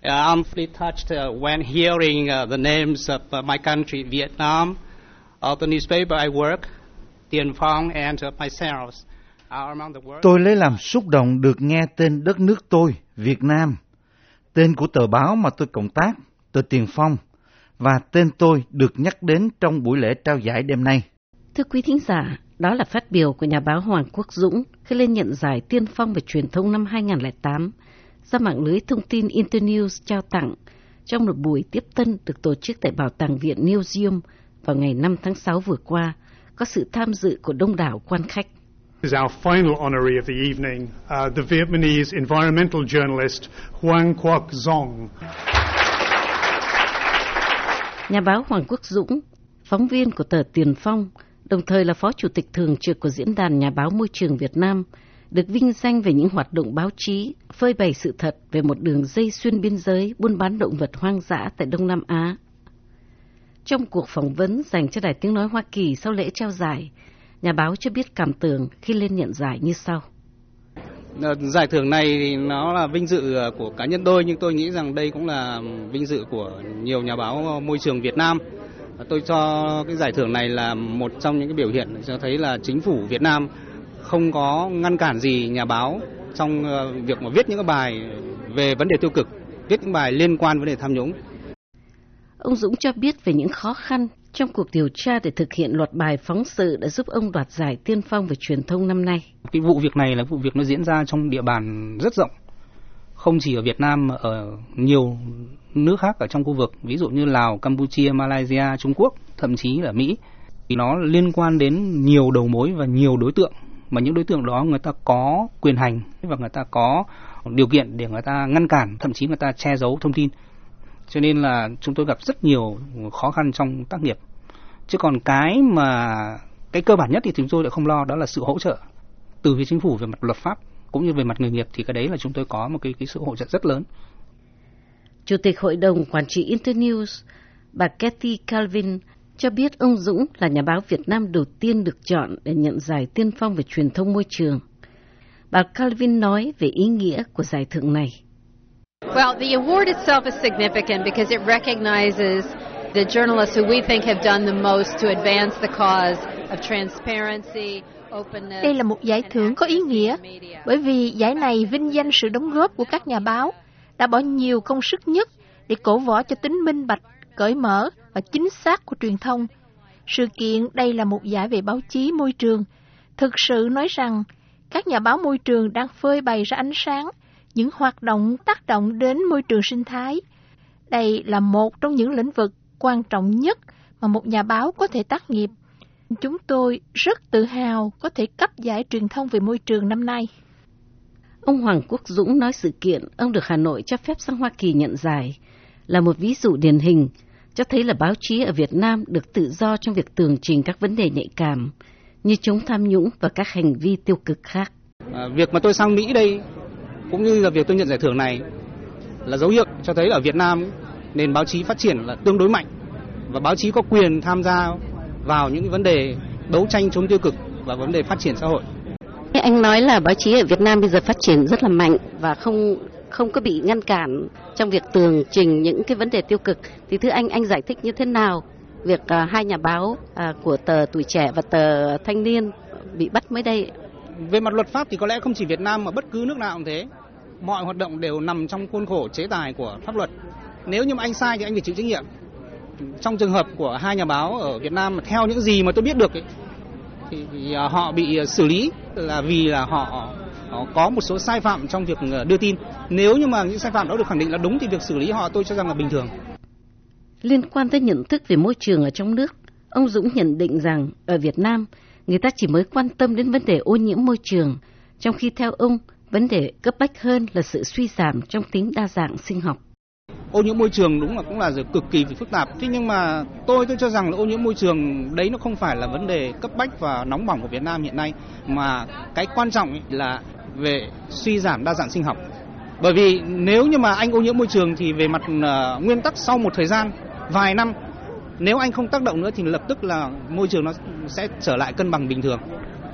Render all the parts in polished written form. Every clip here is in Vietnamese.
I'm really touched when hearing the names of my country, Vietnam, of the newspaper I work, Tiền Phong, and myself are among the world. Tôi lấy làm xúc động được nghe tên đất nước tôi, Việt Nam, tên của tờ báo mà tôi cộng tác, tờ Tiền Phong, và tên tôi được nhắc đến trong buổi lễ trao giải đêm nay. Thưa quý thính giả, đó là phát biểu của nhà báo Hoàng Quốc Dũng khi lên nhận giải Tiên phong về truyền thông năm 2008 do mạng lưới thông tin Internews trao tặng trong một buổi tiếp tân được tổ chức tại Bảo tàng Viện Newseum vào ngày 5 tháng 6 vừa qua, có sự tham dự của đông đảo quan khách. This is our final honoree of the evening, the Vietnamese environmental journalist Hoàng Quốc Dũng. Nhà báo Hoàng Quốc Dũng, phóng viên của tờ Tiền Phong, đồng thời là phó chủ tịch thường trực của Diễn đàn Nhà báo Môi trường Việt Nam, được vinh danh về những hoạt động báo chí phơi bày sự thật về một đường dây xuyên biên giới buôn bán động vật hoang dã tại Đông Nam Á. Trong cuộc phỏng vấn dành cho Đài Tiếng Nói Hoa Kỳ sau lễ trao giải, nhà báo cho biết cảm tưởng khi lên nhận giải như sau. Giải thưởng này thì nó là vinh dự của cá nhân tôi, nhưng tôi nghĩ rằng đây cũng là vinh dự của nhiều nhà báo môi trường Việt Nam. Tôi cho cái giải thưởng này là một trong những cái biểu hiện cho thấy là chính phủ Việt Nam không có ngăn cản gì nhà báo trong việc mà viết những cái bài về vấn đề tiêu cực, viết những bài liên quan vấn đề tham nhũng. Ông Dũng cho biết về những khó khăn trong cuộc điều tra để thực hiện loạt bài phóng sự đã giúp ông đoạt giải Tiên phong về truyền thông năm nay. Cái vụ việc này là vụ việc nó diễn ra trong địa bàn rất rộng, không chỉ ở Việt Nam mà ở nhiều nước khác ở trong khu vực, ví dụ như Lào, Campuchia, Malaysia, Trung Quốc, thậm chí là Mỹ. Thì nó liên quan đến nhiều đầu mối và nhiều đối tượng, mà những đối tượng đó người ta có quyền hành và người ta có điều kiện để người ta ngăn cản, thậm chí người ta che giấu thông tin. Cho nên là chúng tôi gặp rất nhiều khó khăn trong tác nghiệp. Chứ còn cái cơ bản nhất thì chúng tôi lại không lo, đó là sự hỗ trợ từ phía chính phủ về mặt luật pháp cũng như về mặt nghề nghiệp, thì cái đấy là chúng tôi có một cái sự hỗ trợ rất lớn. Chủ tịch Hội đồng Quản trị Internews, bà Kathy Calvin, cho biết ông Dũng là nhà báo Việt Nam đầu tiên được chọn để nhận giải Tiên phong về truyền thông môi trường. Bà Calvin nói về ý nghĩa của giải thưởng này. Well, the award itself is significant because it recognizes the journalists who we think have done the most to advance the cause of transparency, openness. Đây là một giải thưởng có ý nghĩa bởi vì giải này vinh danh sự đóng góp của các nhà báo đã bỏ nhiều công sức nhất để cổ võ cho tính minh bạch, cởi mở và chính xác của truyền thông. Sự kiện đây là một giải về báo chí môi trường, thực sự nói rằng các nhà báo môi trường đang phơi bày ra ánh sáng những hoạt động tác động đến môi trường sinh thái. Đây là một trong những lĩnh vực quan trọng nhất mà một nhà báo có thể tác nghiệp. Chúng tôi rất tự hào có thể cấp giải truyền thông về môi trường năm nay. Ông Hoàng Quốc Dũng nói sự kiện ông được Hà Nội cho phép sang Hoa Kỳ nhận giải là một ví dụ điển hình, cho thấy là báo chí ở Việt Nam được tự do trong việc tường trình các vấn đề nhạy cảm như chống tham nhũng và các hành vi tiêu cực khác. Việc mà tôi sang Mỹ đây, cũng như là việc tôi nhận giải thưởng này, là dấu hiệu cho thấy ở Việt Nam nền báo chí phát triển là tương đối mạnh và báo chí có quyền tham gia vào những vấn đề đấu tranh chống tiêu cực và vấn đề phát triển xã hội. Anh nói là báo chí ở Việt Nam bây giờ phát triển rất là mạnh và không có bị ngăn cản trong việc tường trình những cái vấn đề tiêu cực. Thì thưa anh giải thích như thế nào việc hai nhà báo của tờ Tuổi Trẻ và tờ Thanh Niên bị bắt mới đây? Về mặt luật pháp thì có lẽ không chỉ Việt Nam mà bất cứ nước nào cũng thế. Mọi hoạt động đều nằm trong khuôn khổ chế tài của pháp luật. Nếu như mà anh sai thì anh phải chịu trách nhiệm. Trong trường hợp của hai nhà báo ở Việt Nam, theo những gì mà tôi biết được ấy, thì họ bị xử lý là vì là họ có một số sai phạm trong việc đưa tin. Nếu như mà những sai phạm đó được khẳng định là đúng thì việc xử lý họ tôi cho rằng là bình thường. Liên quan tới nhận thức về môi trường ở trong nước, ông Dũng nhận định rằng ở Việt Nam, người ta chỉ mới quan tâm đến vấn đề ô nhiễm môi trường, trong khi theo ông, vấn đề cấp bách hơn là sự suy giảm trong tính đa dạng sinh học. Ô nhiễm môi trường đúng là cũng là cực kỳ phức tạp. Thế nhưng mà tôi cho rằng là ô nhiễm môi trường đấy nó không phải là vấn đề cấp bách và nóng bỏng của Việt Nam hiện nay, mà cái quan trọng là về suy giảm đa dạng sinh học. Bởi vì nếu như mà anh ô nhiễm môi trường thì về mặt nguyên tắc sau một thời gian vài năm, nếu anh không tác động nữa thì lập tức là môi trường nó sẽ trở lại cân bằng bình thường.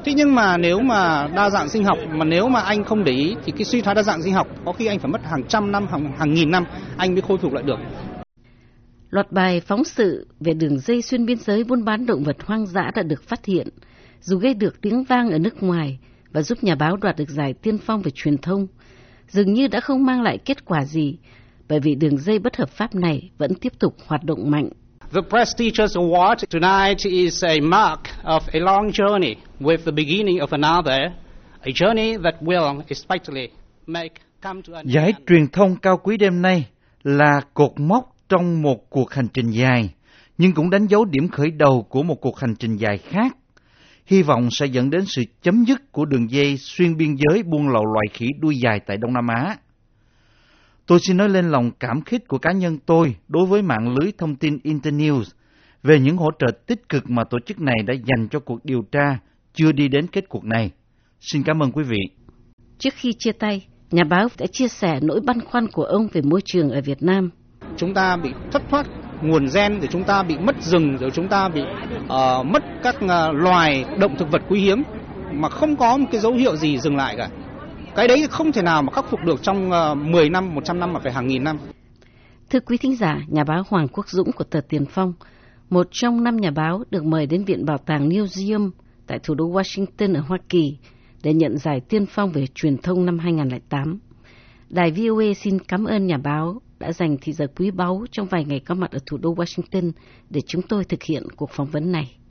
Thế nhưng mà nếu mà đa dạng sinh học, mà nếu mà anh không để ý thì cái suy thoái đa dạng sinh học có khi anh phải mất hàng trăm năm, hàng nghìn năm anh mới khôi phục lại được. Loạt bài phóng sự về đường dây xuyên biên giới buôn bán động vật hoang dã đã được phát hiện, dù gây được tiếng vang ở nước ngoài và giúp nhà báo đoạt được giải Tiên Phong về truyền thông, dường như đã không mang lại kết quả gì, bởi vì đường dây bất hợp pháp này vẫn tiếp tục hoạt động mạnh. The prestigious award tonight is a mark of a long journey with the beginning of another, a journey that will expectedly come to an end. Giải truyền thông cao quý đêm nay là cột mốc trong một cuộc hành trình dài, nhưng cũng đánh dấu điểm khởi đầu của một cuộc hành trình dài khác. Hy vọng sẽ dẫn đến sự chấm dứt của đường dây xuyên biên giới buôn lậu loài khỉ đuôi dài tại Đông Nam Á. Tôi xin nói lên lòng cảm kích của cá nhân tôi đối với mạng lưới thông tin Internews về những hỗ trợ tích cực mà tổ chức này đã dành cho cuộc điều tra chưa đi đến kết cuộc này. Xin cảm ơn quý vị. Trước khi chia tay, nhà báo đã chia sẻ nỗi băn khoăn của ông về môi trường ở Việt Nam. Chúng ta bị thất thoát nguồn gen, rồi chúng ta bị mất rừng, rồi chúng ta bị mất các loài động thực vật quý hiếm mà không có một cái dấu hiệu gì dừng lại cả. Cái đấy không thể nào mà khắc phục được trong 10 năm, 100 năm mà phải hàng nghìn năm. Thưa quý thính giả, nhà báo Hoàng Quốc Dũng của tờ Tiền Phong, một trong 5 nhà báo được mời đến Viện Bảo tàng Museum tại thủ đô Washington ở Hoa Kỳ để nhận giải Tiên Phong về truyền thông năm 2008. Đài VOA xin cảm ơn nhà báo đã dành thời giờ quý báu trong vài ngày có mặt ở thủ đô Washington để chúng tôi thực hiện cuộc phỏng vấn này.